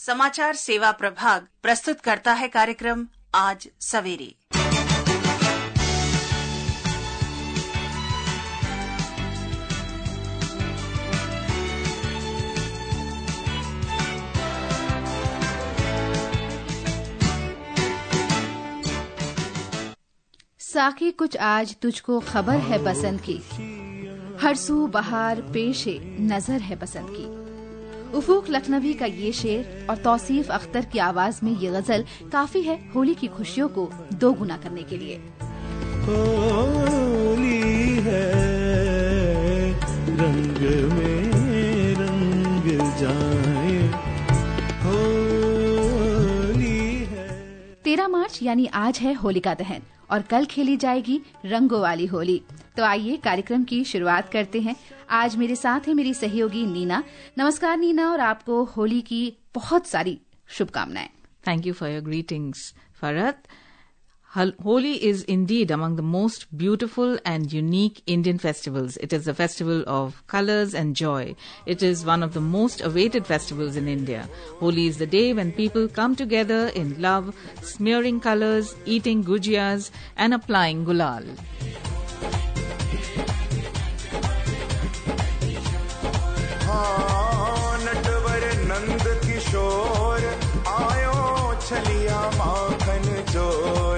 समाचार सेवा प्रभाग प्रस्तुत करता है कार्यक्रम आज सवेरे। साकी कुछ आज तुझको खबर है बसंत की, हर सू बहार पेशे नजर है बसंत की। उफूक लखनवी का ये शेर और तौसीफ अख्तर की आवाज में ये गजल काफी है होली की खुशियों को दोगुना करने के लिए। होली है रंग में रंग जाए, होली है। 13 मार्च यानी आज है होलिका दहन और कल खेली जाएगी रंगों वाली होली। तो आइए कार्यक्रम की शुरुआत करते हैं। आज मेरे साथ है मेरी सहयोगी नीना। नमस्कार नीना, और आपको होली की बहुत सारी शुभकामनाएं। Thank you for your greetings, Farhat. Holi is indeed among the most beautiful and unique Indian festivals. It is a festival of colors and joy. It is one of the most awaited festivals in India. Holi is the day when people come together in love, smearing colors, eating gujiyas and applying gulal. Natwar Nand Kishore आयो छलिया माखन जोर।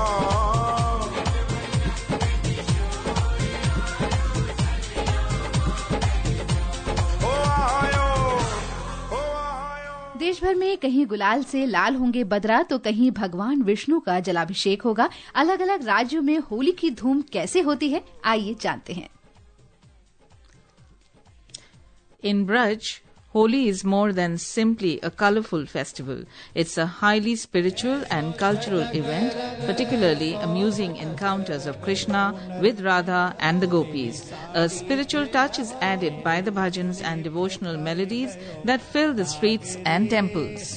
देश भर में कहीं गुलाल से लाल होंगे बदरा तो कहीं भगवान विष्णु का जलाभिषेक होगा। अलग अलग राज्यों में होली की धूम कैसे होती है, आइए जानते हैं। In Braj, Holi is more than simply a colourful festival. It's a highly spiritual and cultural event, particularly amusing encounters of Krishna with Radha and the gopis. A spiritual touch is added by the bhajans and devotional melodies that fill the streets and temples.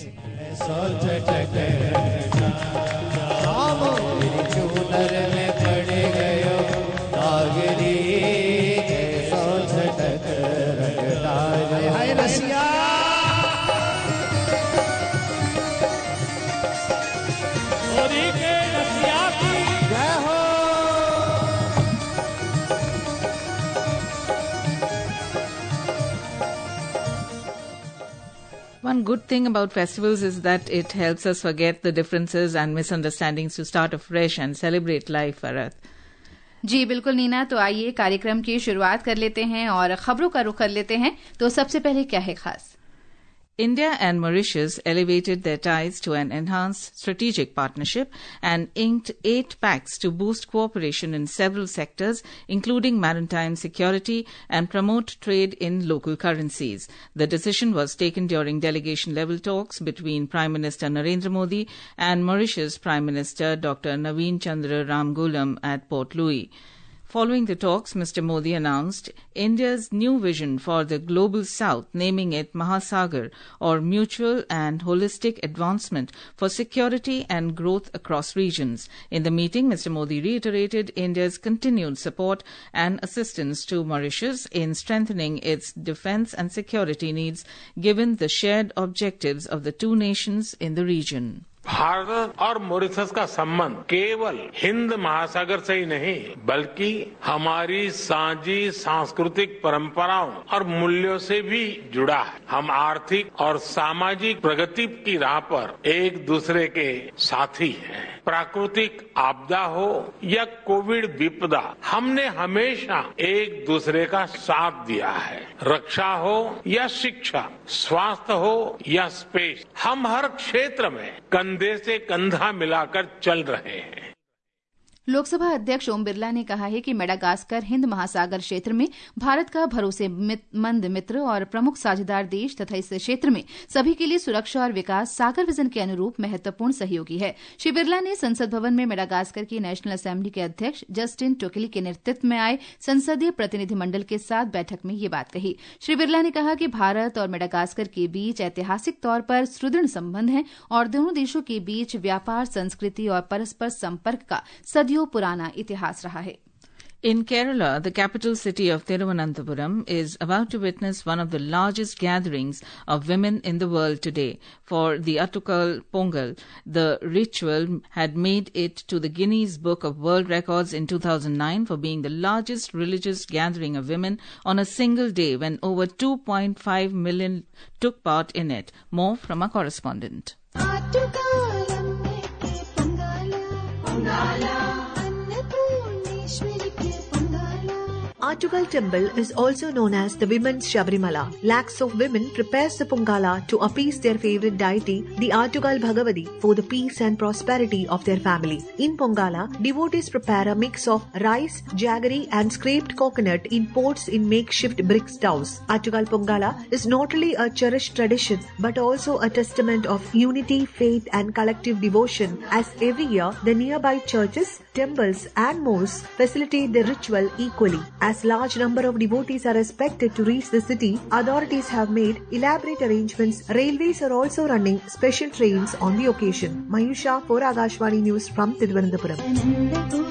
One good thing about festivals is that it helps us forget the differences and misunderstandings to start afresh and celebrate life, Farhat. जी बिल्कुल नीना, तो आइए कार्यक्रम की शुरुआत कर लेते हैं और खबरों का रुख कर लेते हैं। तो सबसे पहले क्या है खास? India and Mauritius elevated their ties to an enhanced strategic partnership and inked 8 pacts to boost cooperation in several sectors, including maritime security and promote trade in local currencies. The decision was taken during delegation-level talks between Prime Minister Narendra Modi and Mauritius Prime Minister Dr. Naveen Chandra Ramgoolam at Port Louis. Following the talks, Mr. Modi announced India's new vision for the Global South, naming it Mahasagar, or Mutual and Holistic Advancement for Security and Growth Across Regions. In the meeting, Mr. Modi reiterated India's continued support and assistance to Mauritius in strengthening its defence and security needs, given the shared objectives of the two nations in the region. Bharat और Mauritius का संबंध केवल हिंद महासागर से ही नहीं बल्कि हमारी साझी सांस्कृतिक परंपराओं और मूल्यों से भी जुड़ा है। हम आर्थिक और सामाजिक प्रगति की राह पर एक दूसरे के साथी हैं। प्राकृतिक आपदा हो या कोविड विपदा, हमने हमेशा एक दूसरे का साथ दिया है। रक्षा हो या शिक्षा, स्वास्थ्य हो या स्पेस, हम हर क्षेत्र में कंधे से कंधा मिलाकर चल रहे हैं। लोकसभा अध्यक्ष ओम बिरला ने कहा है कि मेडागास्कर हिंद महासागर क्षेत्र में भारत का भरोसेमंद मित्र और प्रमुख साझेदार देश तथा इस क्षेत्र में सभी के लिए सुरक्षा और विकास सागर विजन के अनुरूप महत्वपूर्ण सहयोगी है। श्री बिरला ने संसद भवन में मेडागास्कर की नेशनल असेंबली के अध्यक्ष जस्टिन टोकेली के नेतृत्व में आए संसदीय प्रतिनिधिमंडल के साथ बैठक में ये बात कही। श्री बिरला ने कहा कि भारत और मेडागास्कर के बीच ऐतिहासिक तौर पर सुदृढ़ संबंध हैं और दोनों देशों के बीच व्यापार, संस्कृति और परस्पर संपर्क का सदियों पुराना इतिहास रहा है। In Kerala, the capital city of Thiruvananthapuram is about to witness one of the largest gatherings of women in the world today. For the Attukal Pongal, the ritual had made it to the Guinness Book of World Records in 2009 for being the largest religious gathering of women on a single day when over 2.5 million took part in it. More from our correspondent. Attukal Temple is also known as the Women's Shabarimala. Lakhs of women prepares the Pongala to appease their favorite deity, the Attukal Bhagavati, for the peace and prosperity of their family. In Pongala, devotees prepare a mix of rice, jaggery and scraped coconut in pots in makeshift brick stoves. Attukal Pongala is not only a cherished tradition but also a testament of unity, faith and collective devotion, as every year the nearby churches, temples and mosques facilitate the ritual equally. As large number of devotees are expected to reach the city, authorities have made elaborate arrangements. Railways are also running special trains on the occasion. Mayusha for Agashwani News from Thiruvananthapuram.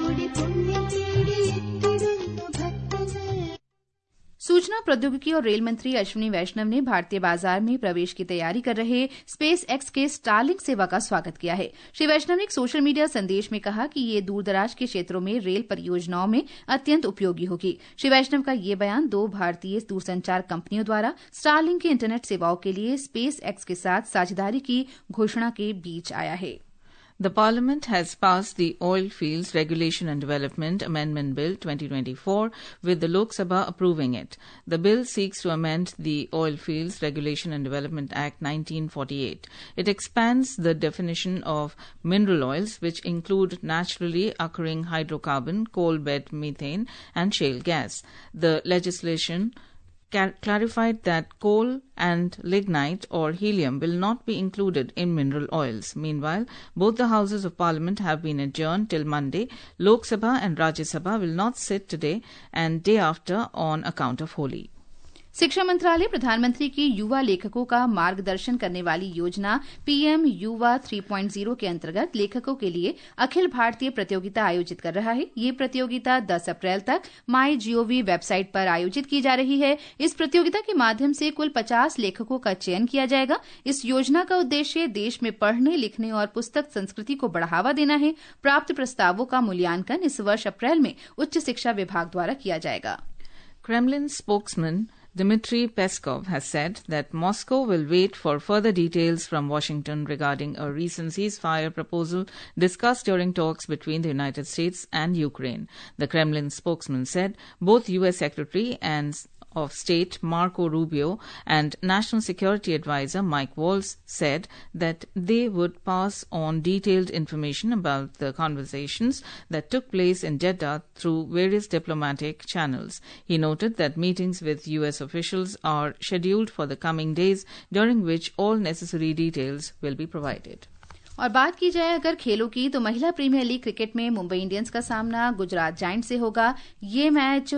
सूचना प्रौद्योगिकी और rail मंत्री अश्विनी वैष्णव ने भारतीय बाजार में प्रवेश की तैयारी कर रहे स्पेस एक्स के स्टारलिंक सेवा का स्वागत किया है। श्री वैष्णव ने एक सोशल मीडिया संदेश में कहा कि ये दूरदराज के क्षेत्रों में रेल परियोजनाओं में अत्यंत उपयोगी होगी। श्री वैष्णव का ये बयान 2 भारतीय दूरसंचार कंपनियों द्वारा स्टारलिंक की इंटरनेट सेवाओं के लिए स्पेस एक्स के साथ साझेदारी की घोषणा के बीच आया है। The Parliament has passed the Oil Fields Regulation and Development Amendment Bill 2024 with the Lok Sabha approving it. The bill seeks to amend the Oil Fields Regulation and Development Act 1948. It expands the definition of mineral oils, which include naturally occurring hydrocarbon, coal bed methane and shale gas. The legislation clarified that coal and lignite or helium will not be included in mineral oils. Meanwhile, both the houses of parliament have been adjourned till Monday. Lok Sabha and Rajya Sabha will not sit today and day after on account of Holi. शिक्षा मंत्रालय प्रधानमंत्री की युवा लेखकों का मार्गदर्शन करने वाली योजना पीएम युवा 3.0 के अंतर्गत लेखकों के लिए अखिल भारतीय प्रतियोगिता आयोजित कर रहा है। ये प्रतियोगिता 10 अप्रैल तक MyGov वेबसाइट पर आयोजित की जा रही है। इस प्रतियोगिता के माध्यम से कुल 50 लेखकों का चयन किया जाएगा। इस योजना का उद्देश्य देश में पढ़ने, लिखने और पुस्तक संस्कृति को बढ़ावा देना है। प्राप्त प्रस्तावों का मूल्यांकन इस वर्ष अप्रैल में उच्च शिक्षा विभाग द्वारा किया जाएगा। Kremlin spokesman Dmitry Peskov has said that Moscow will wait for further details from Washington regarding a recent ceasefire proposal discussed during talks between the United States and Ukraine. The Kremlin spokesman said both U.S. Secretary of State Marco Rubio and National Security Advisor Mike Waltz said that they would pass on detailed information about the conversations that took place in Jeddah through various diplomatic channels. He noted that meetings with U.S. officials are scheduled for the coming days, during which all necessary details will be provided. और बात की जाए अगर खेलों की तो महिला premiere league cricket में मुंबई इंडियंस का सामना गुजरात जायंट से होगा। ये मैच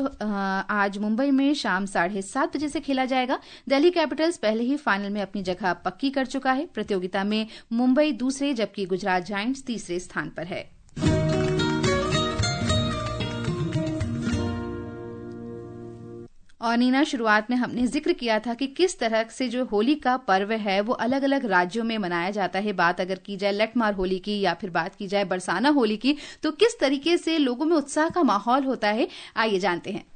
आज मुंबई में शाम 7:30 बजे से खेला जाएगा। दिल्ली कैपिटल्स पहले ही फाइनल में अपनी जगह पक्की कर चुका है। प्रतियोगिता में मुंबई दूसरे जबकि गुजरात जायंट्स तीसरे स्थान पर है। और नीना, शुरुआत में हमने जिक्र किया था कि किस तरह से जो होली का पर्व है वो अलग अलग राज्यों में मनाया जाता है। बात अगर की जाए लठमार होली की या फिर बात की जाए बरसाना होली की, तो किस तरीके से लोगों में उत्साह का माहौल होता है, आइए जानते हैं।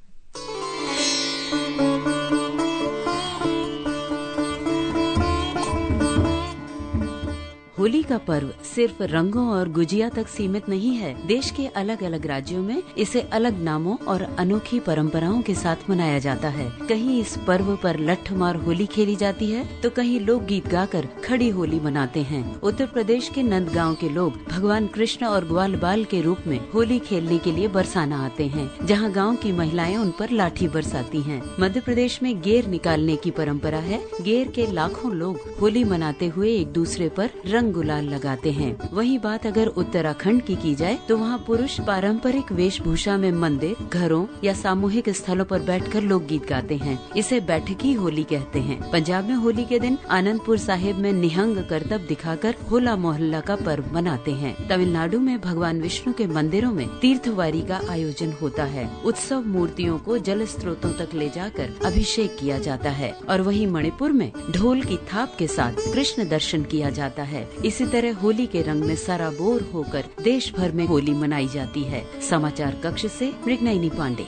होली का पर्व सिर्फ रंगों और गुजिया तक सीमित नहीं है। देश के अलग अलग राज्यों में इसे अलग नामों और अनोखी परंपराओं के साथ मनाया जाता है। कहीं इस पर्व पर लठमार होली खेली जाती है तो कहीं लोक गीत गाकर खड़ी होली मनाते हैं। उत्तर प्रदेश के नंदगांव के लोग भगवान कृष्ण और ग्वाल बाल के रूप में होली खेलने के लिए बरसाना आते हैं, जहाँ गाँव की महिलाएं उन पर लाठी बरसाती हैं। मध्य प्रदेश में गेर निकालने की परंपरा है। गेर के लाखों लोग होली मनाते हुए एक दूसरे पर रंग गुलाल लगाते हैं। वहीं बात अगर उत्तराखंड की जाए तो वहाँ पुरुष पारंपरिक वेशभूषा में मंदिर, घरों या सामूहिक स्थलों पर बैठकर लोकगीत गाते हैं। इसे बैठकी होली कहते हैं। पंजाब में होली के दिन आनंदपुर साहिब में निहंग करतब दिखाकर होला मोहल्ला का पर्व मनाते हैं। तमिलनाडु में भगवान विष्णु के मंदिरों में तीर्थवारी का आयोजन होता है। उत्सव मूर्तियों को जल स्रोतों तक ले जाकर अभिषेक किया जाता है और वहीं मणिपुर में ढोल की थाप के साथ कृष्ण दर्शन किया जाता है। इसी तरह होली के रंग में सराबोर होकर देश भर में होली मनाई जाती है। समाचार कक्ष से मृगनयनी पांडे।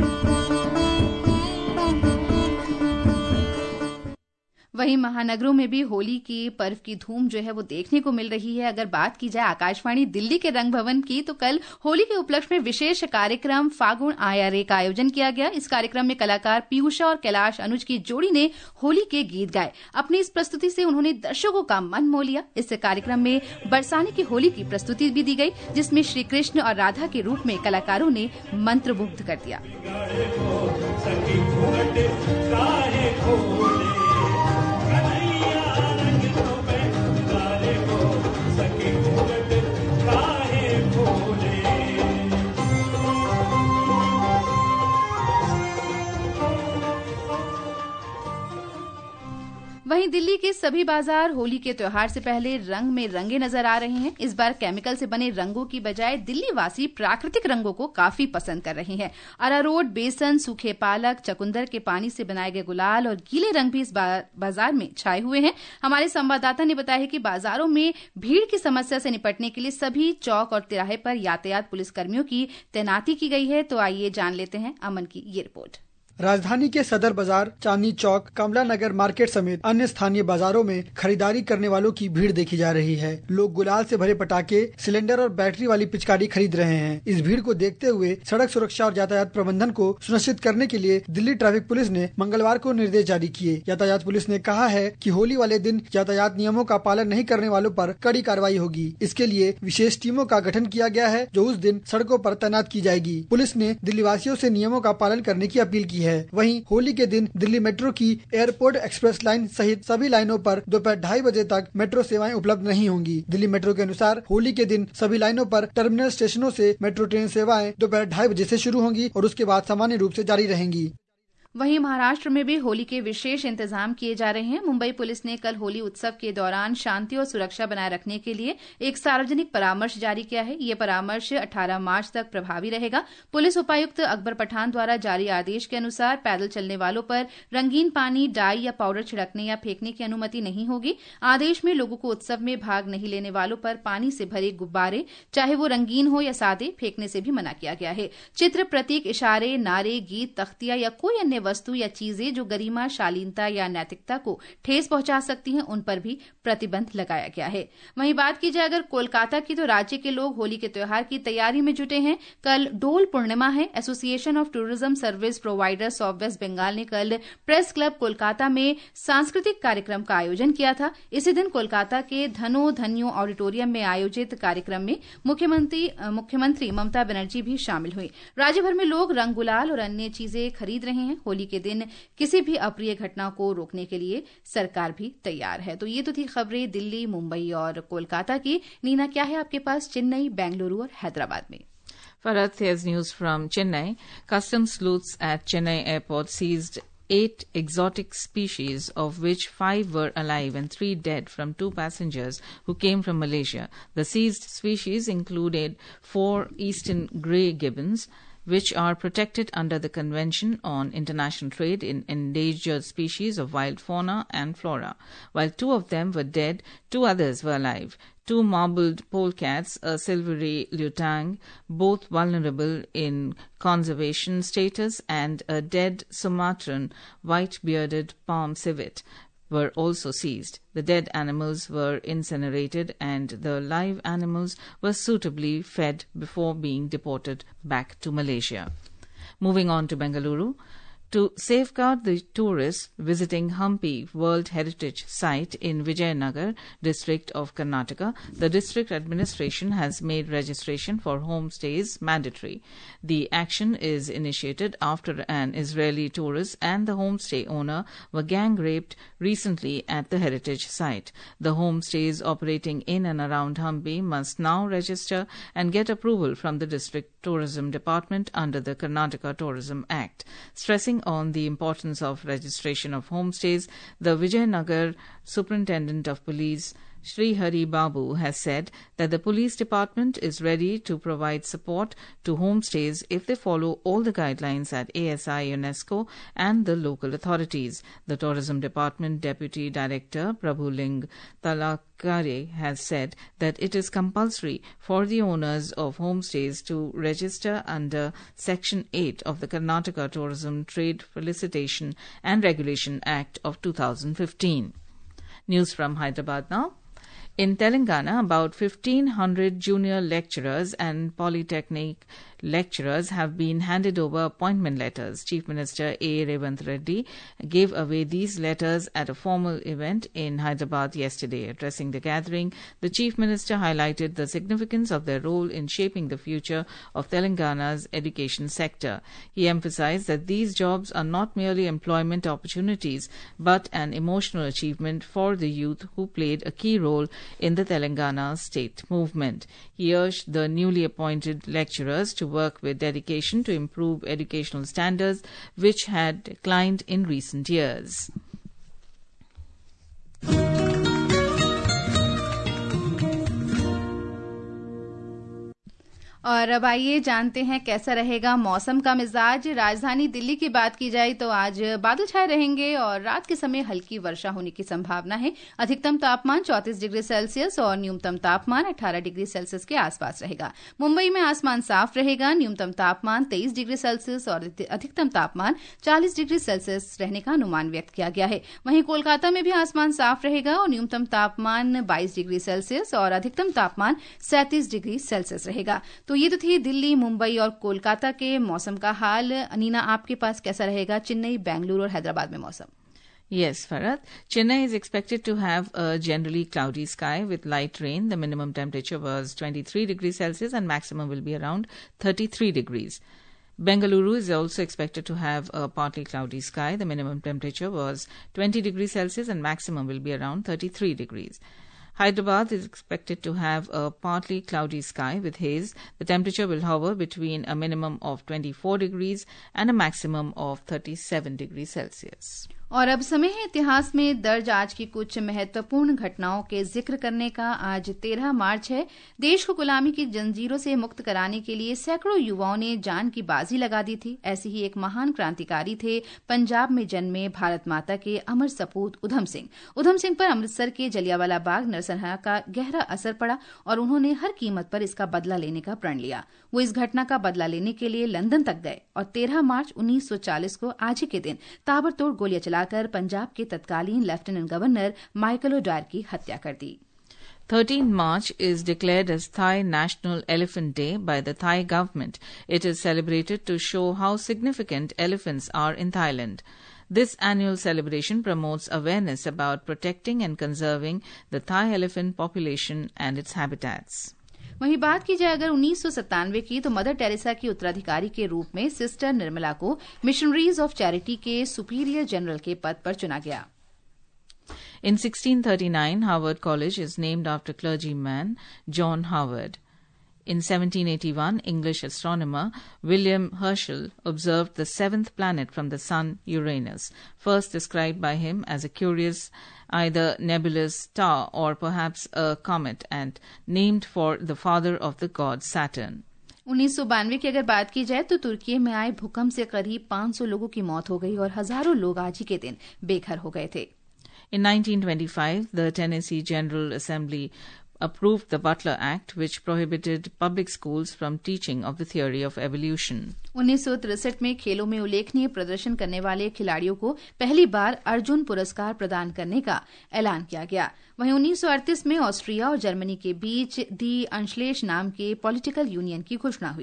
वहीं महानगरों में भी होली के पर्व की धूम जो है वो देखने को मिल रही है। अगर बात की जाए आकाशवाणी दिल्ली के रंग भवन की, तो कल होली के उपलक्ष्य में विशेष कार्यक्रम फागुन आया रे का आयोजन किया गया। इस कार्यक्रम में कलाकार पीयूषा और कैलाश अनुज की जोड़ी ने होली के गीत गाए। अपनी इस प्रस्तुति से उन्होंने दर्शकों का मन मोह लिया। इस कार्यक्रम में बरसाने की होली की प्रस्तुति भी दी गई, जिसमें श्री कृष्ण और राधा के रूप में कलाकारों ने मंत्रमुग्ध कर दिया। वहीं दिल्ली के सभी बाजार होली के त्योहार से पहले रंग में रंगे नजर आ रहे हैं। इस बार केमिकल से बने रंगों की बजाय दिल्ली वासी प्राकृतिक रंगों को काफी पसंद कर रहे हैं। अरारोट, बेसन, सूखे पालक, चकुंदर के पानी से बनाए गए गुलाल और गीले रंग भी इस बाजार में छाए हुए हैं। हमारे संवाददाता ने बताया है कि बाजारों में भीड़ की समस्या से निपटने के लिए सभी चौक और तिराहे पर यातायात पुलिसकर्मियों की तैनाती की गई है। तो आइए जान लेते हैं अमन की ये रिपोर्ट। राजधानी के सदर बाजार, चांदनी चौक, कमला नगर मार्केट समेत अन्य स्थानीय बाजारों में खरीदारी करने वालों की भीड़ देखी जा रही है। लोग गुलाल से भरे पटाखे, सिलेंडर और बैटरी वाली पिचकारी खरीद रहे हैं। इस भीड़ को देखते हुए सड़क सुरक्षा और यातायात प्रबंधन को सुनिश्चित करने के लिए दिल्ली ट्रैफिक पुलिस ने मंगलवार को निर्देश जारी किए। यातायात पुलिस ने कहा है कि होली वाले दिन यातायात नियमों का पालन नहीं करने वालों पर कड़ी कार्रवाई होगी। इसके लिए विशेष टीमों का गठन किया गया है, जो उस दिन सड़कों पर तैनात की जाएगी। पुलिस ने दिल्ली वासियों से नियमों का पालन करने की अपील की है। वहीं होली के दिन दिल्ली मेट्रो की एयरपोर्ट एक्सप्रेस लाइन सहित सभी लाइनों पर दोपहर 2:30 बजे तक मेट्रो सेवाएं उपलब्ध नहीं होंगी। दिल्ली मेट्रो के अनुसार होली के दिन सभी लाइनों पर टर्मिनल स्टेशनों से मेट्रो ट्रेन सेवाएं दोपहर 2:30 बजे से शुरू होंगी और उसके बाद सामान्य रूप से जारी रहेंगी। वहीं महाराष्ट्र में भी होली के विशेष इंतजाम किए जा रहे हैं। मुंबई पुलिस ने कल होली उत्सव के दौरान शांति और सुरक्षा बनाए रखने के लिए एक सार्वजनिक परामर्श जारी किया है। ये परामर्श 18 मार्च तक प्रभावी रहेगा। पुलिस उपायुक्त अकबर पठान द्वारा जारी आदेश के अनुसार पैदल चलने वालों पर रंगीन पानी, डाई या पाउडर छिड़कने या फेंकने की अनुमति नहीं होगी। आदेश में लोगों को उत्सव में भाग नहीं लेने वालों पर पानी से भरे गुब्बारे, चाहे वो रंगीन हो या सादे, फेंकने से भी मना किया गया है। चित्र, प्रतीक, इशारे, नारे, गीत, तख्तियां या कोई अन्य वस्तु या चीजें जो गरिमा, शालीनता या नैतिकता को ठेस पहुंचा सकती हैं, उन पर भी प्रतिबंध लगाया गया है। वहीं बात की जाए अगर कोलकाता की, तो राज्य के लोग होली के त्योहार की तैयारी में जुटे हैं। कल डोल पूर्णिमा है। Association of tourism service providers of west Bengal ने कल प्रेस क्लब कोलकाता में सांस्कृतिक कार्यक्रम का आयोजन किया था। इसी दिन कोलकाता के धन्यो ऑडिटोरियम में आयोजित कार्यक्रम में मुख्यमंत्री ममता बनर्जी भी शामिल हुई। राज्य भर में लोग रंग, गुलाल और अन्य चीजें खरीद रहे हैं। होली के दिन किसी भी अप्रिय घटना को रोकने के लिए सरकार भी तैयार है। तो ये तो थी खबरें दिल्ली, मुंबई और कोलकाता की। नीना, क्या है आपके पास चेन्नई, बेंगलुरु और हैदराबाद में? Farad, here's news from Chennai. Customs sleuths at Chennai airport seized 8 exotic species, of which 5 were alive and 3 dead, from 2 passengers who came from Malaysia. The seized species included 4 eastern grey gibbons, which are protected under the Convention on International Trade in Endangered Species of Wild Fauna and Flora. While 2 of them were dead, 2 others were alive. 2 marbled polecats, a silvery lutang, both vulnerable in conservation status, and a dead Sumatran white-bearded palm civet were also seized. The dead animals were incinerated and the live animals were suitably fed before being deported back to Malaysia. Moving on to Bengaluru. To safeguard the tourists visiting Hampi World Heritage Site in Vijayanagar district of Karnataka, the district administration has made registration for homestays mandatory. The action is initiated after an Israeli tourist and the homestay owner were gang-raped recently at the heritage site. The homestays operating in and around Hampi must now register and get approval from the district tourism department under the Karnataka Tourism Act. Stressing on the importance of registration of homestays, the Vijayanagar Superintendent of Police Sri Hari Babu has said that the police department is ready to provide support to homestays if they follow all the guidelines at ASI, UNESCO and the local authorities. The Tourism Department Deputy Director Prabhuling Talakare has said that it is compulsory for the owners of homestays to register under Section 8 of the Karnataka Tourism Trade Felicitation and Regulation Act of 2015. News from Hyderabad now. In Telangana, about 1,500 junior lecturers and polytechnic lecturers have been handed over appointment letters. Chief Minister A. Revant Reddy gave away these letters at a formal event in Hyderabad yesterday. Addressing the gathering, the Chief Minister highlighted the significance of their role in shaping the future of Telangana's education sector. He emphasized that these jobs are not merely employment opportunities, but an emotional achievement for the youth who played a key role in the Telangana state movement. He urged the newly appointed lecturers to work with dedication to improve educational standards, which had declined in recent years. और अब आइए जानते हैं कैसा रहेगा मौसम का मिजाज। राजधानी दिल्ली की बात की जाए तो आज बादल छाए रहेंगे और रात के समय हल्की वर्षा होने की संभावना है। अधिकतम तापमान 34 डिग्री सेल्सियस और न्यूनतम तापमान 18 डिग्री सेल्सियस के आसपास रहेगा। मुंबई में आसमान साफ रहेगा, न्यूनतम तापमान 23 डिग्री सेल्सियस और अधिकतम तापमान 40 डिग्री सेल्सियस रहने का अनुमान व्यक्त किया गया है। वहीं कोलकाता में भी आसमान साफ रहेगा और न्यूनतम तापमान 22 डिग्री सेल्सियस और अधिकतम तापमान 37 डिग्री सेल्सियस रहेगा। तो ये तो थी दिल्ली, मुंबई और कोलकाता के मौसम का हाल। अनीना, आपके पास कैसा रहेगा चेन्नई, बेंगलुरु और हैदराबाद में मौसम? Yes, Farad. Chennai is expected to have a generally cloudy sky with light rain. The minimum temperature was 23 degrees Celsius and maximum will be around 33 degrees. Bengaluru is also expected to have a partly cloudy sky. The minimum temperature was 20 degrees Celsius and maximum will be around 33 degrees. Hyderabad is expected to have a partly cloudy sky with haze. The temperature will hover between a minimum of 24 degrees and a maximum of 37 degrees Celsius. और अब समय है इतिहास में दर्ज आज की कुछ महत्वपूर्ण घटनाओं के जिक्र करने का। आज 13 मार्च है। देश को गुलामी की जंजीरों से मुक्त कराने के लिए सैकड़ों युवाओं ने जान की बाजी लगा दी थी। ऐसे ही एक महान क्रांतिकारी थे पंजाब में जन्मे भारत माता के अमर सपूत उधम सिंह। उधम सिंह पर अमृतसर के जलियांवाला बाग नरसंहार का गहरा असर पड़ा और उन्होंने हर कीमत पर इसका बदला लेने का प्रण लिया। वो इस घटना का बदला लेने के लिए लंदन तक गए और 13 मार्च 1940 को आज ही के दिन ताबड़तोड़ गोलियां चलाकर पंजाब के तत्कालीन लेफ्टिनेंट गवर्नर माइकल ओडायर की हत्या कर दी। 13 March is declared as Thai National Elephant Day by the Thai government. It is celebrated to show how significant elephants are in Thailand. This annual celebration promotes awareness about protecting and conserving the Thai elephant population and its habitats. वहीं बात की जाए अगर 1997 की तो mother Teresa की उत्तराधिकारी के रूप में सिस्टर निर्मला को मिशनरीज ऑफ चैरिटी के सुपीरियर जनरल के पद पर चुना गया। In 1639, Harvard College is named after clergyman John Harvard. In 1781, English astronomer William Herschel observed the seventh planet from the sun, Uranus, first described by him as a curious, either nebulous star or perhaps a comet, and named for the father of the god Saturn. 1992 की अगर बात की जाए तो तुर्की में आए भूकंप से करीब 500 लोगों की मौत हो गई और हजारों लोग आज ही के दिन बेघर हो गए थे। In 1925, the Tennessee General Assembly approved the Butler Act, which prohibited public schools from teaching of the theory of evolution. 1963 में खेलों में उल्लेखनीय प्रदर्शन करने वाले खिलाड़ियों को पहली बार अर्जुन पुरस्कार प्रदान करने का ऐलान किया गया। वहीं 1938 में ऑस्ट्रिया और जर्मनी के बीच दी अंशलेश नाम के पॉलिटिकल यूनियन की घोषणा हुई।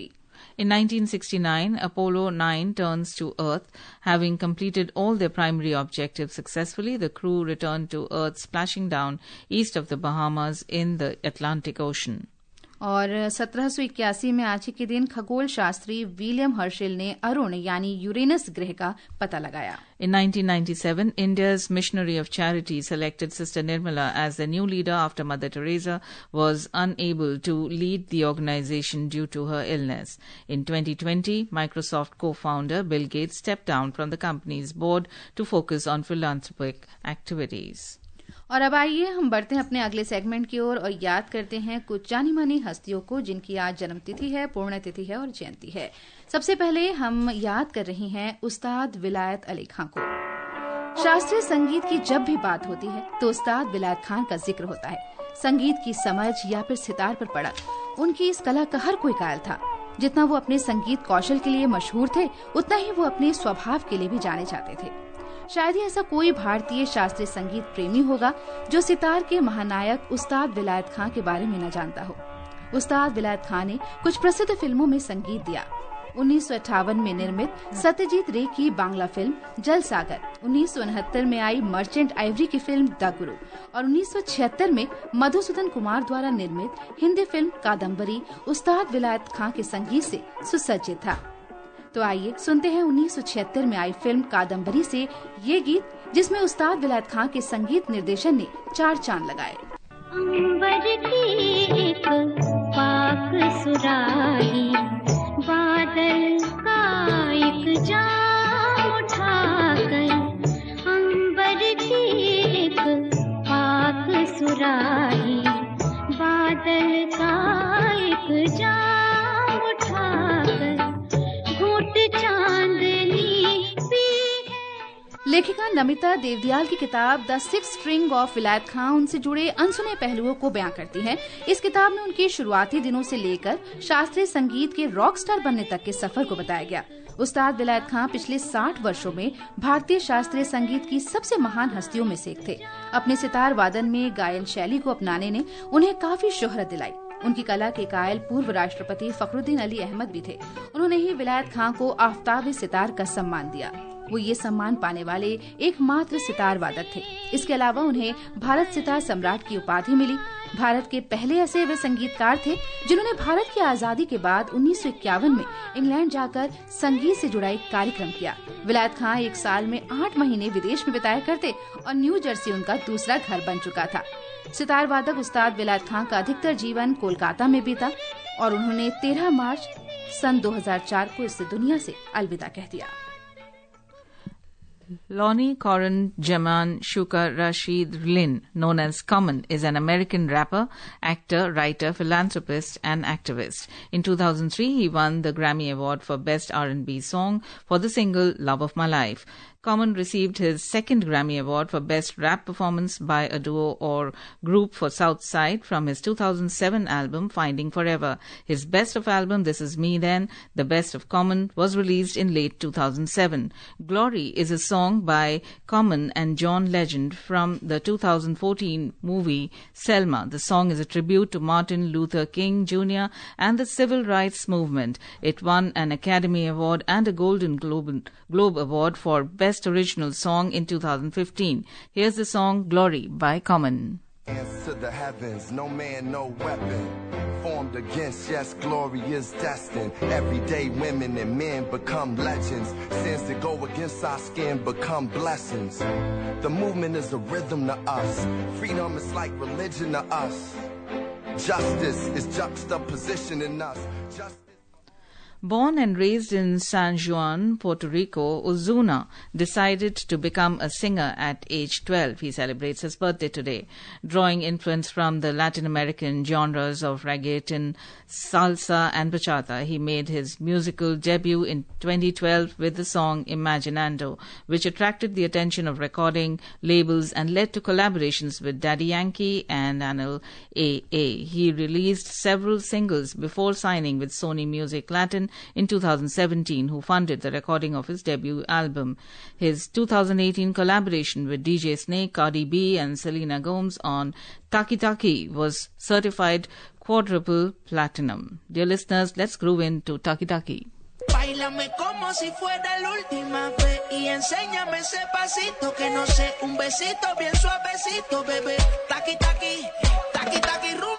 In 1969, Apollo 9 turns to Earth. Having completed all their primary objectives successfully, the crew returned to Earth, splashing down east of the Bahamas in the Atlantic Ocean. और 1781 में आज ही के दिन खगोल शास्त्री विलियम हर्शेल ने अरुण यानी यूरेनस ग्रह का पता लगाया. In 1997, India's missionary of charity selected Sister Nirmala as the new leader after Mother Teresa was unable to lead the organization due to her illness. In 2020, Microsoft co-founder Bill Gates stepped down from the company's board to focus on philanthropic activities. और अब आइए हम बढ़ते हैं अपने अगले segment की ओर और याद करते हैं कुछ जानी मानी हस्तियों को जिनकी आज जन्मतिथि है, पुण्यतिथि है और जयंती है. सबसे पहले हम याद कर रहे हैं उस्ताद विलायत अली खां को. शास्त्रीय संगीत की जब भी बात होती है तो उस्ताद विलायत खां का जिक्र होता है. संगीत की समझ या फिर सितार पर पड़ा उनकी इस कला का हर कोई कायल था. जितना वो अपने संगीत कौशल के लिए मशहूर थे, उतना ही वो अपने स्वभाव के लिए भी जाने जाते थे. शायद ही ऐसा कोई भारतीय शास्त्रीय संगीत प्रेमी होगा जो सितार के महानायक उस्ताद विलायत खां के बारे में न जानता हो. उस्ताद विलायत खां ने कुछ प्रसिद्ध फिल्मों में संगीत दिया. 1958 में निर्मित सत्यजीत रे की बांग्ला फिल्म जल सागर, 1969 में आई मर्चेंट आइवरी की फिल्म द गुरु और 1976 में मधुसूदन कुमार द्वारा निर्मित हिंदी फिल्म कादम्बरी उस्ताद विलायत खां के संगीत से सुसज्जित था. तो आइए सुनते हैं 1976 में आई फिल्म कादम्बरी से ये गीत जिसमें उस्ताद विलायत खां के संगीत निर्देशन ने 4 चांद लगाए. अंबर की एक पाक सुराही, बादल का एक जाम उठाकर, अंबर की एक पाक सुराही, बादल का एक जाम उठाकर, लेखिका नमिता देवदियाल की किताब द सिक्स स्ट्रिंग ऑफ विलायत खां उनसे जुड़े अनसुने पहलुओं को बयां करती है. इस किताब में उनके शुरुआती दिनों से लेकर शास्त्रीय संगीत के रॉक स्टार बनने तक के सफर को बताया गया. उस्ताद विलायत खां पिछले 60 वर्षों में भारतीय शास्त्रीय संगीत की सबसे महान हस्तियों में से एक थे. अपने सितार वादन में गायन शैली को अपनाने ने उन्हें काफी शोहरत दिलाई. उनकी कला के कायल पूर्व राष्ट्रपति फखरुद्दीन अली अहमद भी थे. उन्होंने ही विलायत खां को आफ्ताब सितार का सम्मान दिया. वो ये सम्मान पाने वाले एकमात्र सितार वादक थे. इसके अलावा उन्हें भारत सितार सम्राट की उपाधि मिली. भारत के पहले ऐसे वे संगीतकार थे जिन्होंने भारत की आजादी के बाद 1951 में इंग्लैंड जाकर संगीत से जुड़ा एक कार्यक्रम किया. विलायत खां एक साल में 8 महीने विदेश में बिताया करते और न्यू जर्सी उनका दूसरा घर बन चुका था. सितार वादक उस्ताद विलायत खां का अधिकतर जीवन कोलकाता में बीता और उन्होंने 13 मार्च सन 2004 को इस दुनिया से अलविदा कह दिया. Lonnie Corin Jaman Shuka Rashid Lynn, known as Common, is an American rapper, actor, writer, philanthropist, and activist. In 2003, he won the Grammy Award for Best R&B Song for the single Love of My Life. Common received his second Grammy Award for Best Rap Performance by a Duo or Group for Southside from his 2007 album Finding Forever. His best of album This Is Me Then, The Best of Common, was released in late 2007. Glory is a song by Common and John Legend from the 2014 movie Selma. The song is a tribute to Martin Luther King Jr. and the civil rights movement. It won an Academy Award and a Golden Globe Award for Best Original Song in 2015. Here's the song Glory by Common. To the heavens, no man, no weapon formed against, yes, glory is destined. Everyday women and men become legends. Sins that go against our skin become blessings. The movement is a rhythm to us. Freedom is like religion to us. Justice is juxtaposition in us. Born and raised in San Juan, Puerto Rico, Ozuna decided to become a singer at age 12. He celebrates his birthday today. Drawing influence from the Latin American genres of reggaeton, salsa and bachata, he made his musical debut in 2012 with the song Imaginando, which attracted the attention of recording labels and led to collaborations with Daddy Yankee and Anil A.A. He released several singles before signing with Sony Music Latin in 2017, who funded the recording of his debut album. His 2018 collaboration with DJ Snake, Cardi B and Selena Gomez on Taki Taki was certified quadruple platinum. Dear listeners, let's groove into Taki Taki. Báilame como si fuera la última vez y enséñame ese pasito que no sé, un besito bien suavecito, bebé. Taki taki, taki taki rumba.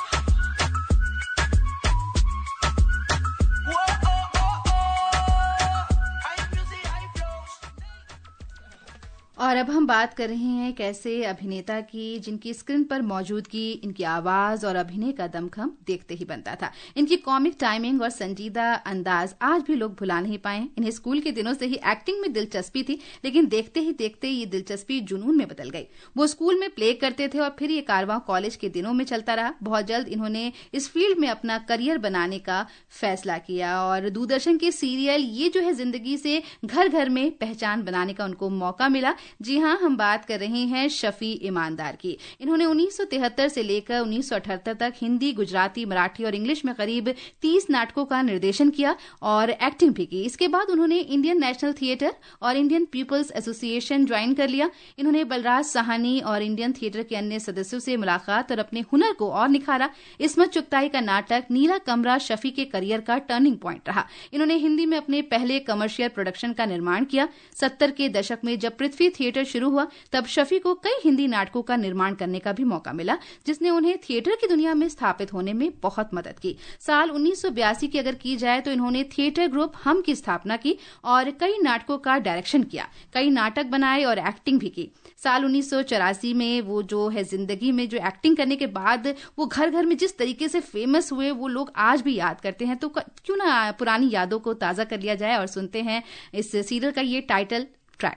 और अब हम बात कर रहे हैं एक ऐसे अभिनेता की जिनकी स्क्रीन पर मौजूदगी, इनकी आवाज और अभिनय का दमखम देखते ही बनता था। इनकी कॉमिक टाइमिंग और संजीदा अंदाज आज भी लोग भुला नहीं पाए। इन्हें स्कूल के दिनों से ही एक्टिंग में दिलचस्पी थी, लेकिन देखते ही देखते ये दिलचस्पी जुनून में बदल गई। वो स्कूल में प्ले करते थे और फिर ये कारवां कॉलेज के दिनों में चलता रहा। बहुत जल्द इन्होंने इस फील्ड में अपना करियर बनाने का फैसला किया और दूरदर्शन के सीरियल ये जो है जिंदगी से घर घर में पहचान बनाने का उनको मौका मिला। जी हां, हम बात कर रहे हैं शफी ईमानदार की। इन्होंने 1973 से लेकर 1978 तक हिंदी, गुजराती, मराठी और इंग्लिश में करीब 30 नाटकों का निर्देशन किया और एक्टिंग भी की। इसके बाद उन्होंने इंडियन नेशनल थिएटर और इंडियन पीपल्स एसोसिएशन ज्वाइन कर लिया। इन्होंने बलराज साहनी और इंडियन थिएटर के अन्य सदस्यों से मुलाकात और अपने हुनर को और निखारा। इस्मत चुगताई का नाटक नीला कमरा शफी के करियर का टर्निंग पॉइंट रहा। इन्होंने हिंदी में अपने पहले कमर्शियल प्रोडक्शन का निर्माण किया। 70 के दशक में जब पृथ्वी थिएटर शुरू हुआ तब शफी को कई हिंदी नाटकों का निर्माण करने का भी मौका मिला, जिसने उन्हें थिएटर की दुनिया में स्थापित होने में बहुत मदद की। साल 1982 की अगर की जाए तो इन्होंने थिएटर ग्रुप हम की स्थापना की और कई नाटकों का डायरेक्शन किया, कई नाटक बनाए और एक्टिंग भी की। साल 1984 में वो जो है जिंदगी में जो एक्टिंग करने के बाद वो घर घर में जिस तरीके से फेमस हुए वो लोग आज भी याद करते हैं। तो क्यों ना पुरानी यादों को ताजा कर लिया जाए और सुनते हैं इस सीरियल का ये टाइटल ट्रैक।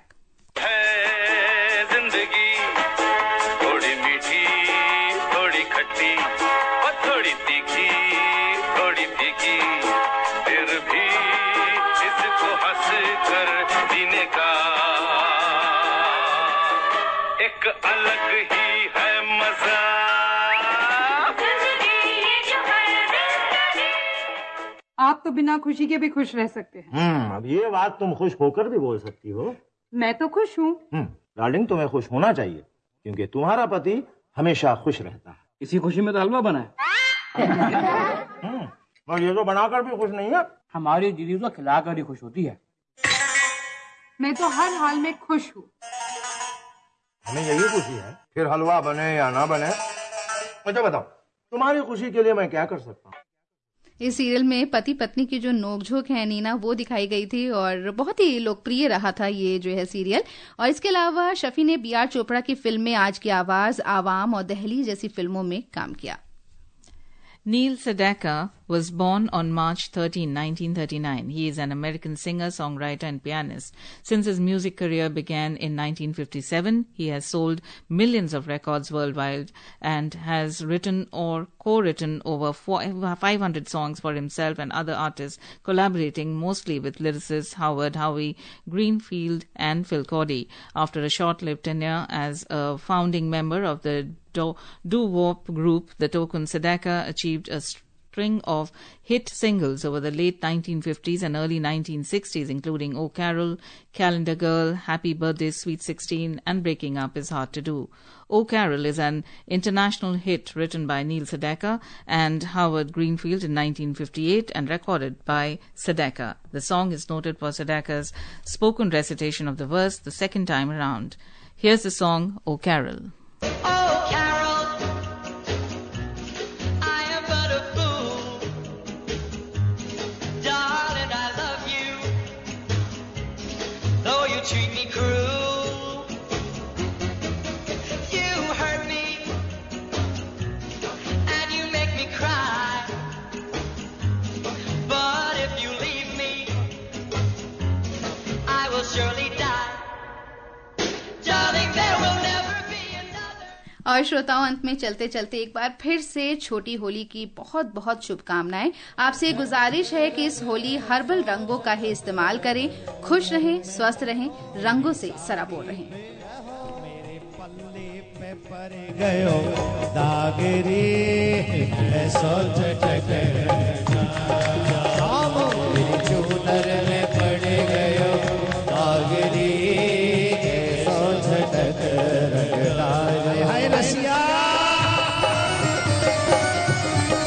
जिंदगी थोड़ी मीठी, थोड़ी खट्टी और थोड़ी तीखी, थोड़ी फीकी, फिर भी इसको हंस कर जीने का एक अलग ही है मजा। आप तो बिना खुशी के भी खुश रह सकते हैं। अब ये बात तुम खुश होकर भी बोल सकती हो। मैं तो खुश हूँ। डार्लिंग, तुम्हें खुश होना चाहिए क्योंकि तुम्हारा पति हमेशा खुश रहता है। इसी खुशी में तो हलवा बना है। और ये तो बनाकर भी खुश नहीं है। हमारी दीदी तो खिलाकर ही खुश होती है। मैं तो हर हाल में खुश हूँ। हमें यही खुशी है, फिर हलवा बने या ना बने। अच्छा बताओ, तुम्हारी खुशी के लिए मैं क्या कर सकता हूँ? इस सीरियल में पति पत्नी की जो नोकझोंक है नीना, वो दिखाई गई थी और बहुत ही लोकप्रिय रहा था ये जो है सीरियल। और इसके अलावा शफी ने बी आर चोपड़ा की फिल्म में आज की आवाज, आवाम और दहली जैसी फिल्मों में काम किया। Neil Sedaka was born on March 13, 1939. He is an American singer, songwriter, and pianist. Since his music career began in 1957, he has sold millions of records worldwide and has written or co-written over 500 songs for himself and other artists, collaborating mostly with lyricists Howard Howie, Greenfield, and Phil Cordy. After a short-lived tenure as a founding member of the doo-wop group, the Token, Sedaka achieved a string of hit singles over the late 1950s and early 1960s, including Oh Carol, Calendar Girl, Happy Birthday, Sweet 16, and Breaking Up Is Hard to Do. Oh Carol is an international hit written by Neil Sedaka and Howard Greenfield in 1958 and recorded by Sedaka. The song is noted for Sedaka's spoken recitation of the verse the second time around. Here's the song Oh Carol. Oh, Carol, I am but a fool. Darling, I love you, though you treat me cruel. You hurt me, and you make me cry. But if you leave me, I will surely die. Darling, there will never और श्रोताओं, अंत में चलते चलते एक बार फिर से छोटी होली की बहुत बहुत शुभकामनाएं। आपसे गुजारिश है कि इस होली हर्बल रंगों का ही इस्तेमाल करें। खुश रहें, स्वस्थ रहें, रंगों से सराबोर रहें। मेरे पल्ले पे पड़ गयो दागरी ऐसो झटक मेरी चूनर में पड़ गयो दागरी ऐसो झटक रंगदार। हाय रसिया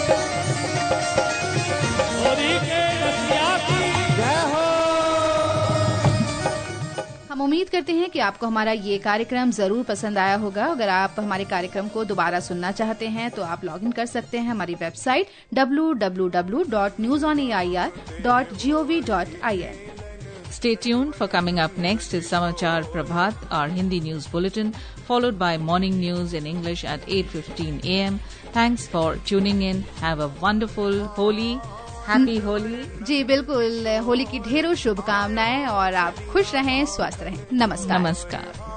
उम्मीद करते हैं कि आपको हमारा ये कार्यक्रम जरूर पसंद आया होगा। अगर आप हमारे कार्यक्रम को दोबारा सुनना चाहते हैं तो आप लॉग इन कर सकते हैं हमारी website www.newsonair.gov.in। Stay tuned for coming up next is Samachar Prabhat, our Hindi news bulletin, followed by morning news in English at 8:15 a.m. Thanks for tuning in. Have a wonderful Holi. Happy Holi. जी बिल्कुल, होली की ढेरों शुभकामनाएं और आप खुश रहें, स्वस्थ रहें। नमस्कार। नमस्कार।